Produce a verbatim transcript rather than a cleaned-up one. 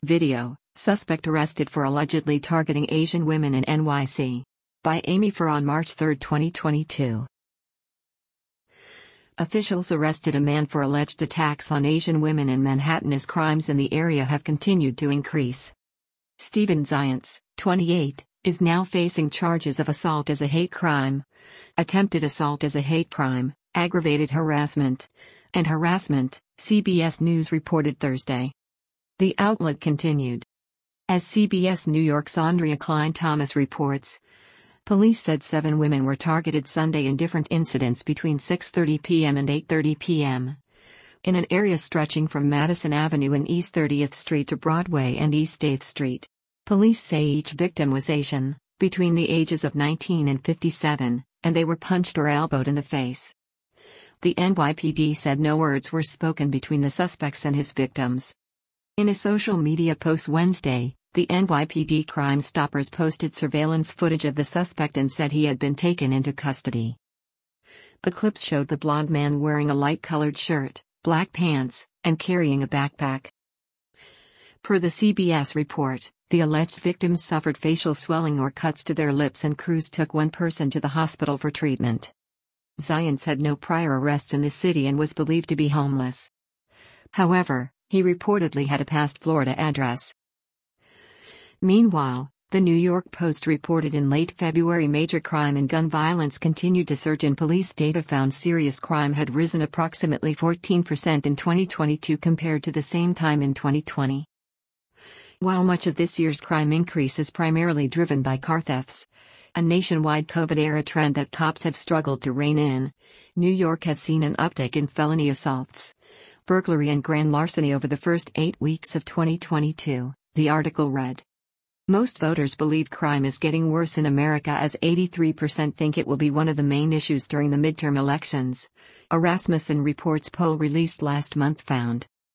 Video: Suspect arrested for allegedly targeting Asian women in N Y C. By Amy Farr on March third, twenty twenty-two. Officials arrested a man for alleged attacks on Asian women in Manhattan as crimes in the area have continued to increase. Stephen Zients, twenty-eight, is now facing charges of assault as a hate crime, attempted assault as a hate crime, aggravated harassment, and harassment, C B S News reported Thursday. The outlet continued. As C B S New York's Andrea Klein-Thomas reports, police said seven women were targeted Sunday in different incidents between six thirty p m and eight thirty p m in an area stretching from Madison Avenue and East thirtieth Street to Broadway and East eighth Street. Police say each victim was Asian, between the ages of nineteen and fifty-seven, and they were punched or elbowed in the face. The N Y P D said no words were spoken between the suspects and his victims. In a social media post Wednesday, the N Y P D Crime Stoppers posted surveillance footage of the suspect and said he had been taken into custody. The clips showed the blond man wearing a light-colored shirt, black pants, and carrying a backpack. Per the C B S report, the alleged victims suffered facial swelling or cuts to their lips, and crews took one person to the hospital for treatment. Zients had no prior arrests in the city and was believed to be homeless. However, he reportedly had a past Florida address. Meanwhile, the New York Post reported in late February major crime and gun violence continued to surge, and police data found serious crime had risen approximately fourteen percent in twenty twenty-two compared to the same time in twenty twenty. While much of this year's crime increase is primarily driven by car thefts, a nationwide COVID-era trend that cops have struggled to rein in, New York has seen an uptick in felony assaults, burglary and grand larceny over the first eight weeks of twenty twenty-two, the article read. Most voters believe crime is getting worse in America, as eighty-three percent think it will be one of the main issues during the midterm elections, a Rasmussen Reports poll released last month found.